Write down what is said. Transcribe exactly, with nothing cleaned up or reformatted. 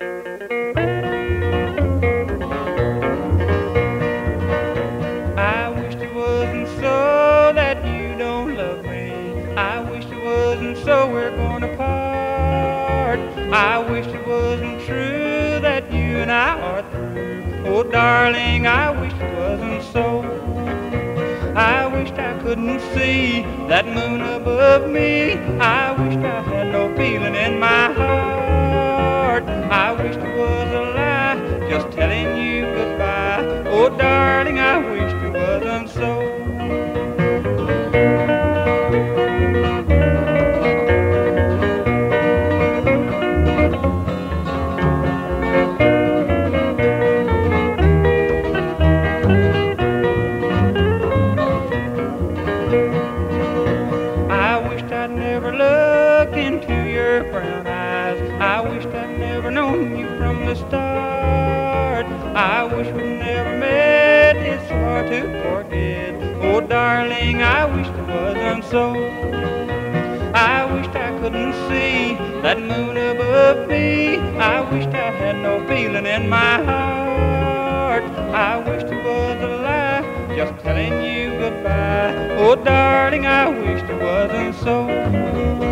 I wish it wasn't so that you don't love me. I wish it wasn't so we're gonna part. I wish it wasn't true that you and I are through. Oh darling, I wish it wasn't so. I wished I couldn't see that moon above me. I wished I had no feeling in my heart. I wished it was a lie, just telling you goodbye. Oh darling, I wished it wasn't so. I wished I'd never looked into your brown eyes. I wished I'd never known you from the start. I wish we'd never met, it's hard to forget. Oh darling, I wished it wasn't so. I wished I couldn't see that moon above me. I wished I had no feeling in my heart. I wished it was a lie, just telling you goodbye. Oh darling, I wished it wasn't so.